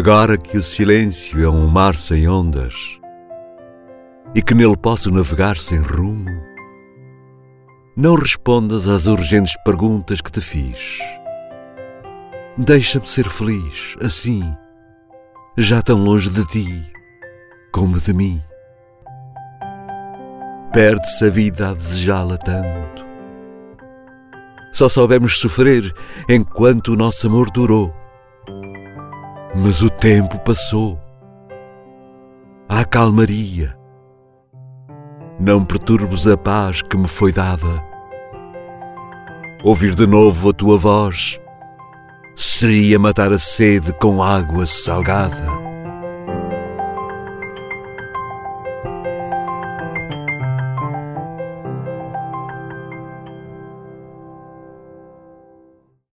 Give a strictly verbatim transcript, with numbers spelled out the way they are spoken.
Agora que o silêncio é um mar sem ondas e que nele posso navegar sem rumo, não respondas às urgentes perguntas que te fiz. Deixa-me ser feliz, assim, já tão longe de ti como de mim. Perde-se a vida a desejá-la tanto. Só soubemos sofrer enquanto o nosso amor durou. Mas o tempo passou. Há calmaria. Não perturbes a paz que me foi dada. Ouvir de novo a tua voz seria matar a sede com água salgada.